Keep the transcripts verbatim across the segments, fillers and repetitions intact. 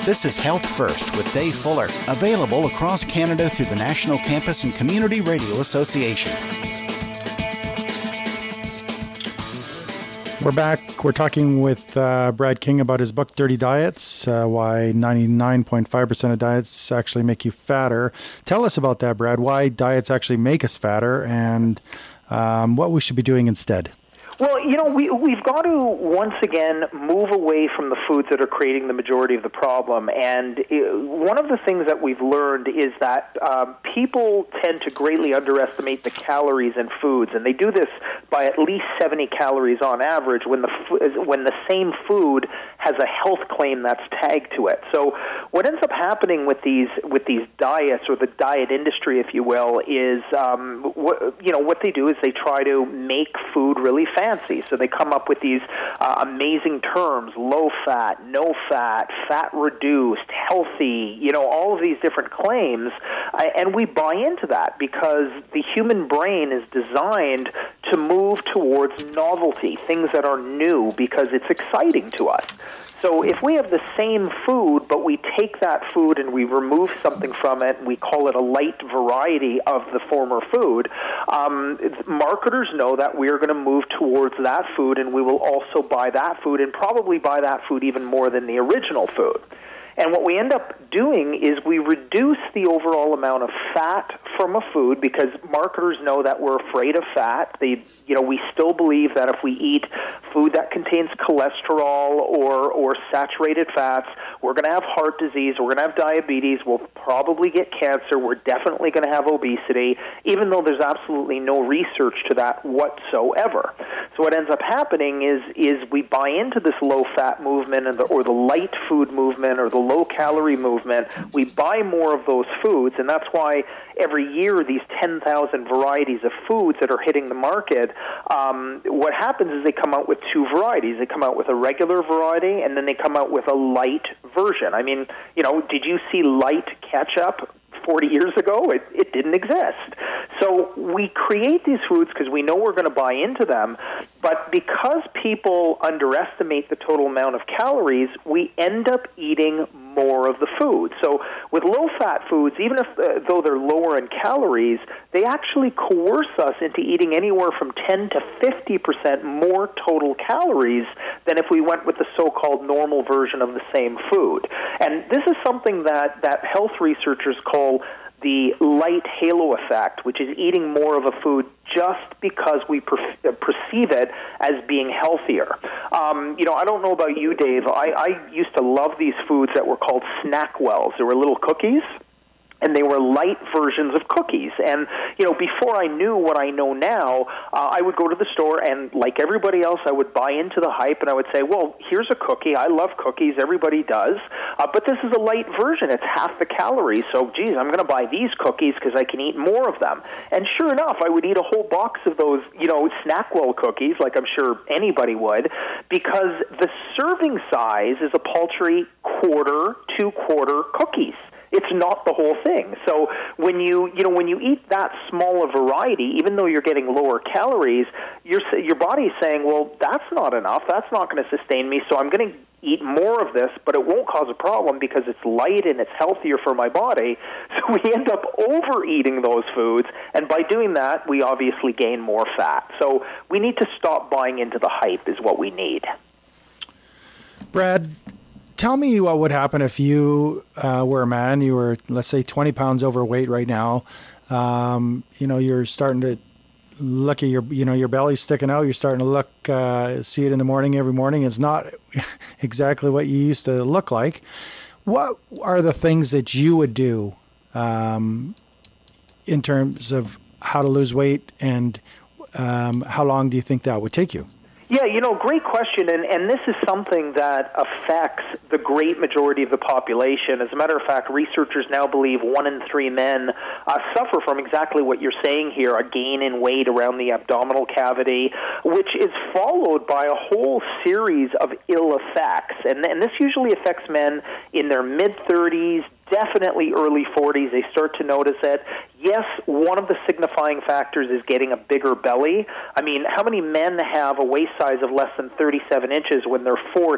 This is Health First with Dave Fuller, available across Canada through the National Campus and Community Radio Association. We're back. We're talking with uh, Brad King about his book, Dirty Diets, uh, why ninety-nine point five percent of diets actually make you fatter. Tell us about that, Brad, why diets actually make us fatter and um, what we should be doing instead. Well, you know, we, we've got to, once again, move away from the foods that are creating the majority of the problem. And it, one of the things that we've learned is that um, people tend to greatly underestimate the calories in foods. And they do this by at least seventy calories on average when the, when the same food has a health claim that's tagged to it. So what ends up happening with these with these diets, or the diet industry, if you will, is, um, what, you know, what they do is they try to make food really fancy. So they come up with these uh, amazing terms: low fat, no fat, fat reduced, healthy, you know, all of these different claims. Uh, and we buy into that because the human brain is designed to move towards novelty, things that are new, because it's exciting to us. So if we have the same food, but we take that food and we remove something from it, and we call it a light variety of the former food, um, marketers know that we are going to move towards that food, and we will also buy that food, and probably buy that food even more than the original food. And what we end up doing is we reduce the overall amount of fat from a food, because marketers know that we're afraid of fat. They, you know, we still believe that if we eat food that contains cholesterol or or saturated fats, we're going to have heart disease, we're going to have diabetes, we'll probably get cancer, we're definitely going to have obesity, even though there's absolutely no research to that whatsoever. So what ends up happening is is we buy into this low-fat movement, and the, or the light food movement, or the low-calorie movement. We buy more of those foods, and that's why every year these ten thousand varieties of foods that are hitting the market, um, what happens is they come out with two varieties. They come out with a regular variety, and then they come out with a light version. I mean, you know, did you see light ketchup forty years ago? It, it didn't exist. So we create these foods because we know we're going to buy into them, but because people underestimate the total amount of calories, we end up eating more of the food. So with low-fat foods, even if uh, though they're lower in calories, they actually coerce us into eating anywhere from ten to fifty percent more total calories than if we went with the so-called normal version of the same food. And this is something that, that health researchers call the light halo effect, which is eating more of a food just because we per- perceive it as being healthier. Um, you know, I don't know about you, Dave. I, I used to love these foods that were called Snackwells. They were little cookies, and they were light versions of cookies. And, you know, before I knew what I know now, uh, I would go to the store, and like everybody else, I would buy into the hype, and I would say, well, here's a cookie. I love cookies. Everybody does. Uh, but this is a light version. It's half the calories. So, geez, I'm going to buy these cookies because I can eat more of them. And sure enough, I would eat a whole box of those, you know, Snackwell cookies, like I'm sure anybody would, because the serving size is a paltry quarter, two-quarter cookies. It's not the whole thing. So when you, you know, when you eat that small a variety, even though you're getting lower calories, your your body's saying, well, that's not enough. That's not going to sustain me. So I'm going to eat more of this, but it won't cause a problem because it's light and it's healthier for my body. So we end up overeating those foods, and by doing that, we obviously gain more fat. So we need to stop buying into the hype is what we need. Brad, tell me what would happen if you uh, were a man, you were, let's say, twenty pounds overweight right now. Um, you know, you're starting to look at your, you know, your belly's sticking out. You're starting to look, uh, see it in the morning every morning. It's not exactly what you used to look like. What are the things that you would do um, in terms of how to lose weight, and um, how long do you think that would take you? Yeah, you know, great question, and, and this is something that affects the great majority of the population. As a matter of fact, researchers now believe one in three men uh, suffer from exactly what you're saying here, a gain in weight around the abdominal cavity, which is followed by a whole series of ill effects. And, and this usually affects men in their mid-thirties, definitely early forties. They start to notice it. Yes, one of the signifying factors is getting a bigger belly. I mean, how many men have a waist size of less than thirty-seven inches when they're forty?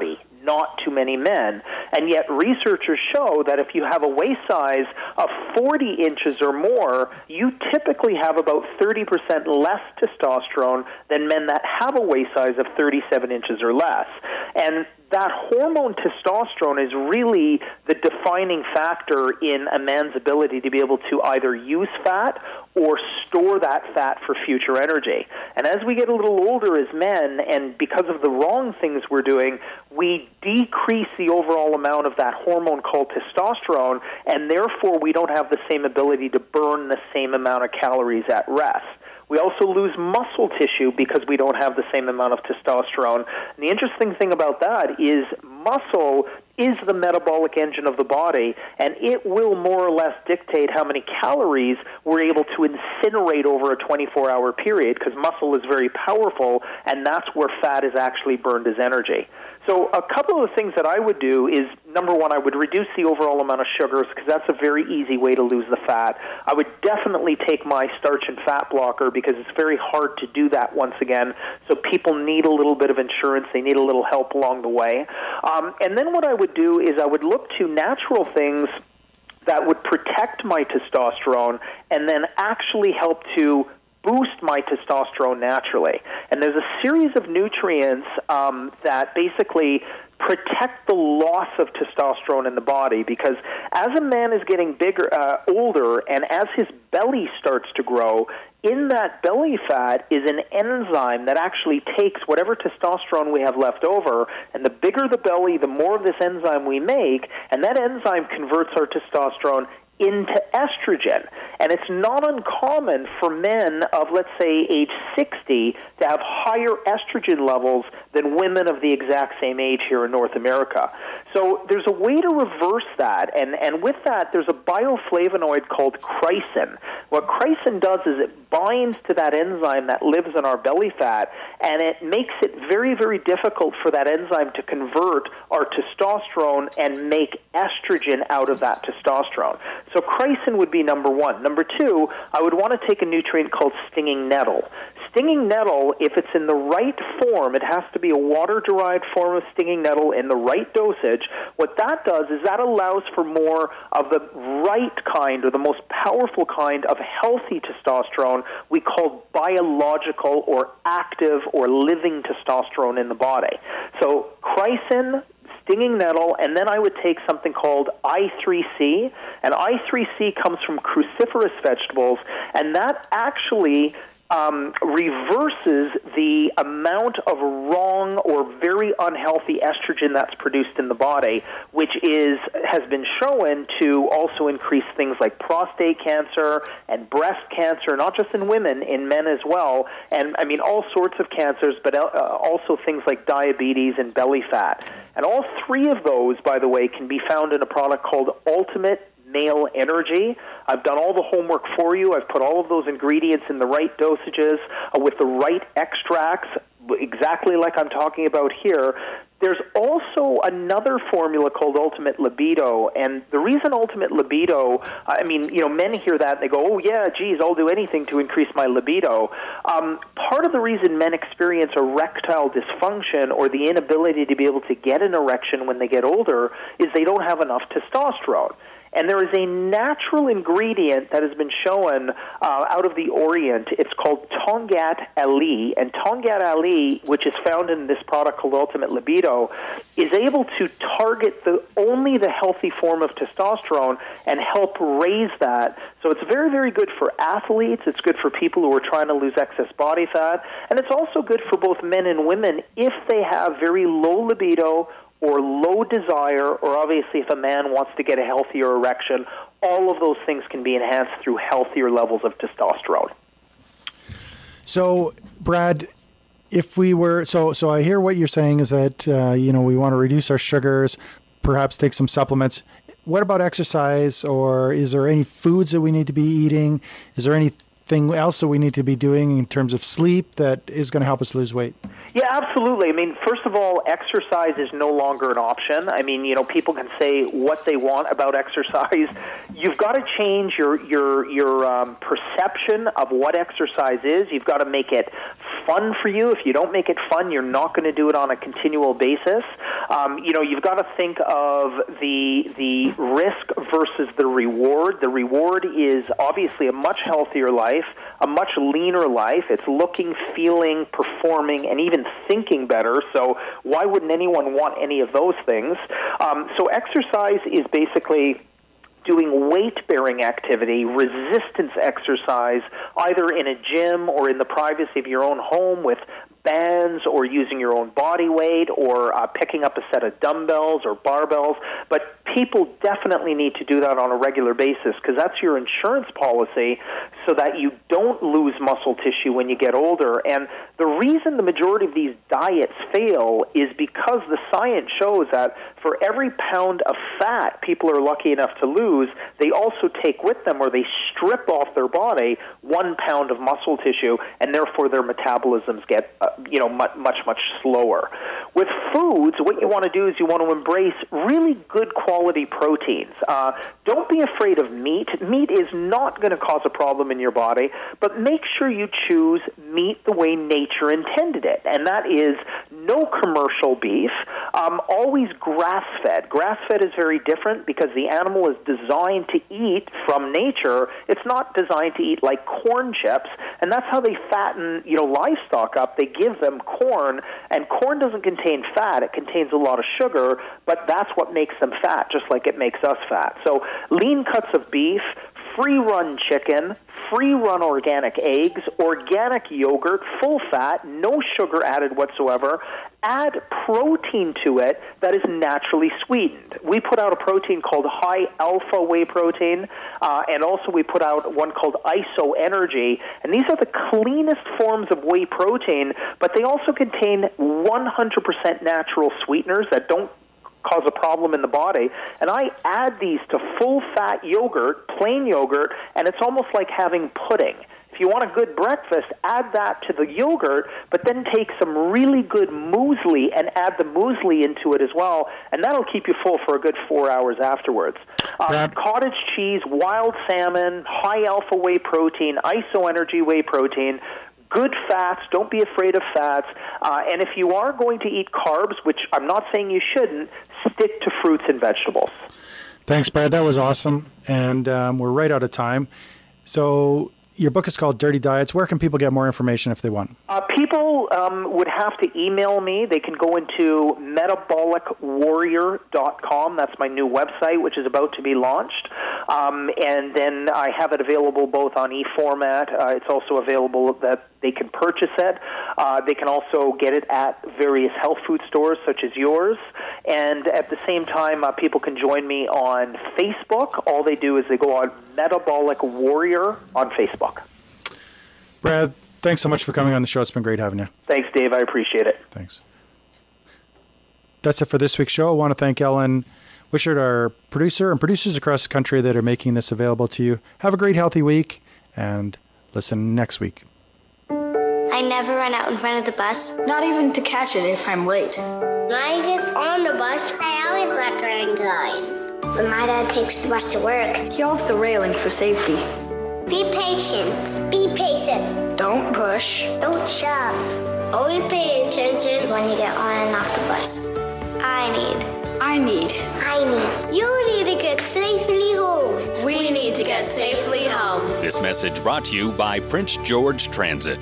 not too many men. And yet researchers show that if you have a waist size of forty inches or more, you typically have about thirty percent less testosterone than men that have a waist size of thirty-seven inches or less. And that hormone testosterone is really the defining factor in a man's ability to be able to either use fat or store that fat for future energy. And as we get a little older as men, and because of the wrong things we're doing, we decrease the overall amount of that hormone called testosterone, and therefore we don't have the same ability to burn the same amount of calories at rest. We also lose muscle tissue because we don't have the same amount of testosterone. And the interesting thing about that is muscle is the metabolic engine of the body, and it will more or less dictate how many calories we're able to incinerate over a twenty-four hour period, because muscle is very powerful, and that's where fat is actually burned as energy. So a couple of the things that I would do is, number one, I would reduce the overall amount of sugars, because that's a very easy way to lose the fat. I would definitely take my starch and fat blocker, because it's very hard to do that once again. So people need a little bit of insurance. They need a little help along the way. Um, and then what I would do is I would look to natural things that would protect my testosterone and then actually help to boost my testosterone naturally. And there's a series of nutrients um, that basically protect the loss of testosterone in the body, because as a man is getting bigger, uh, older, and as his belly starts to grow, in that belly fat is an enzyme that actually takes whatever testosterone we have left over, and the bigger the belly, the more of this enzyme we make, and that enzyme converts our testosterone into estrogen. And it's not uncommon for men of, let's say, age sixty to have higher estrogen levels than women of the exact same age here in North America. So there's a way to reverse that, and, and with that, there's a bioflavonoid called chrysin. What chrysin does is it binds to that enzyme that lives in our belly fat, and it makes it very, very difficult for that enzyme to convert our testosterone and make estrogen out of that testosterone. So chrysin would be number one. Number two, I would want to take a nutrient called stinging nettle. Stinging nettle, if it's in the right form, it has to be a water-derived form of stinging nettle in the right dosage. What that does is that allows for more of the right kind, or the most powerful kind of healthy testosterone we call biological or active or living testosterone in the body. So chrysin, stinging nettle, and then I would take something called I three C, and I three C comes from cruciferous vegetables, and that actually Um, reverses the amount of wrong or very unhealthy estrogen that's produced in the body, which is has been shown to also increase things like prostate cancer and breast cancer, not just in women, in men as well, and I mean all sorts of cancers, but uh, also things like diabetes and belly fat. And all three of those, by the way, can be found in a product called Ultimate Male Energy. I've done all the homework for you. I've put all of those ingredients in the right dosages uh, with the right extracts, exactly like I'm talking about here. There's also another formula called Ultimate Libido, and the reason Ultimate Libido, I mean, you know, men hear that and they go, oh yeah, geez, I'll do anything to increase my libido. Um, part of the reason men experience erectile dysfunction or the inability to be able to get an erection when they get older is they don't have enough testosterone. And there is a natural ingredient that has been shown uh, out of the Orient. It's called Tongat Ali. And Tongat Ali, which is found in this product called Ultimate Libido, is able to target the only the healthy form of testosterone and help raise that. So it's very, very good for athletes. It's good for people who are trying to lose excess body fat. And it's also good for both men and women if they have very low libido or low desire, or obviously if a man wants to get a healthier erection. All of those things can be enhanced through healthier levels of testosterone. So, Brad, if we were, so so I hear what you're saying is that, uh, you know, we want to reduce our sugars, perhaps take some supplements. What about exercise, or is there any foods that we need to be eating? Is there anything else that we need to be doing in terms of sleep that is going to help us lose weight? Yeah, absolutely. I mean, first of all, exercise is no longer an option. I mean, you know, people can say what they want about exercise. You've got to change your your your um, perception of what exercise is. You've got to make it fun for you. If you don't make it fun, you're not going to do it on a continual basis. Um, you know, you've got to think of the the risk versus the reward. The reward is obviously a much healthier life, a much leaner life. It's looking, feeling, performing, and even thinking better. So why wouldn't anyone want any of those things? Um, so exercise is basically doing weight-bearing activity, resistance exercise, either in a gym or in the privacy of your own home with bands or using your own body weight or uh, picking up a set of dumbbells or barbells. But people definitely need to do that on a regular basis because that's your insurance policy so that you don't lose muscle tissue when you get older. And the reason the majority of these diets fail is because the science shows that for every pound of fat people are lucky enough to lose, they also take with them or they strip off their body one pound of muscle tissue, and therefore their metabolisms get uh, you know, much, much, much slower. With foods, what you want to do is you want to embrace really good quality proteins. Uh, don't be afraid of meat. Meat is not going to cause a problem in your body, but make sure you choose meat the way nature intended it, and that is no commercial beef, um, always grass-fed. Grass-fed is very different because the animal is designed to eat from nature. It's not designed to eat like corn chips, and that's how they fatten, you know, livestock up. They give them corn, and corn doesn't contain fat. It contains a lot of sugar, but that's what makes them fat, just like it makes us fat. So lean cuts of beef, free-run chicken, free-run organic eggs, organic yogurt, full fat, no sugar added whatsoever. Add protein to it that is naturally sweetened. We put out a protein called high alpha whey protein, uh, and also we put out one called Iso Energy, and these are the cleanest forms of whey protein, but they also contain one hundred percent natural sweeteners that don't cause a problem in the body. And I add these to full-fat yogurt, plain yogurt, and it's almost like having pudding. If you want a good breakfast, add that to the yogurt, but then take some really good muesli and add the muesli into it as well, and that'll keep you full for a good four hours afterwards. Uh, cottage cheese, wild salmon, high-alpha whey protein, Iso Energy whey protein, good fats, don't be afraid of fats, uh, and if you are going to eat carbs, which I'm not saying you shouldn't, stick to fruits and vegetables. Thanks, Brad. That was awesome, and um, we're right out of time. So your book is called Dirty Diets. Where can people get more information if they want? Uh, people um, would have to email me. They can go into metabolic warrior dot com. That's my new website, which is about to be launched. Um, and then I have it available both on e-format. Uh, it's also available that they can purchase it. Uh, they can also get it at various health food stores, such as yours. And at the same time, uh, people can join me on Facebook. All they do is they go on Metabolic Warrior on Facebook. Brad, thanks so much for coming on the show. It's been great having you. Thanks, Dave. I appreciate it. Thanks. That's it for this week's show. I want to thank Ellen Wishart, our producer, and producers across the country that are making this available to you. Have a great, healthy week, and listen next week. I never run out in front of the bus. Not even to catch it if I'm late. When I get on the bus, I always left her in line. When my dad takes the bus to work, he holds the railing for safety. Be patient. Be patient. Don't push. Don't shove. Always pay attention when you get on and off the bus. I need. I need. I need. You need to get safely home. We need to get safely home. This message brought to you by Prince George Transit.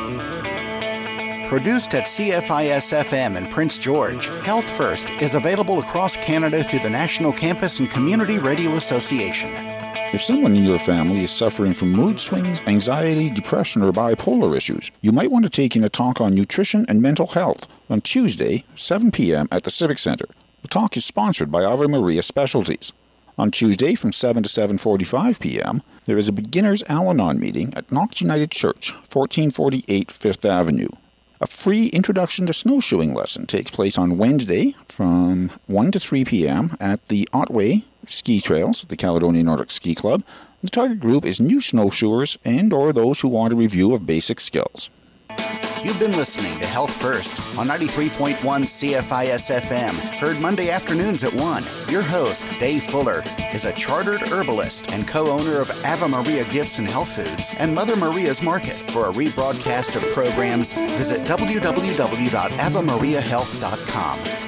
Produced at C F I S F M in Prince George, Health First is available across Canada through the National Campus and Community Radio Association. If someone in your family is suffering from mood swings, anxiety, depression, or bipolar issues, you might want to take in a talk on nutrition and mental health on Tuesday, seven p.m. at the Civic Centre. The talk is sponsored by Ave Maria Specialties. On Tuesday from seven to seven forty-five p.m., there is a Beginners Al-Anon meeting at Knox United Church, fourteen forty-eight Fifth Avenue. A free introduction to snowshoeing lesson takes place on Wednesday from one to three p.m. at the Otway Ski Trails, the Caledonia Nordic Ski Club. The target group is new snowshoers and or those who want a review of basic skills. You've been listening to Health First on ninety-three point one C F I S F M, heard Monday afternoons at one. Your host, Dave Fuller, is a chartered herbalist and co-owner of Ave Maria Gifts and Health Foods and Mother Maria's Market. For a rebroadcast of programs, visit w w w dot ave maria health dot com.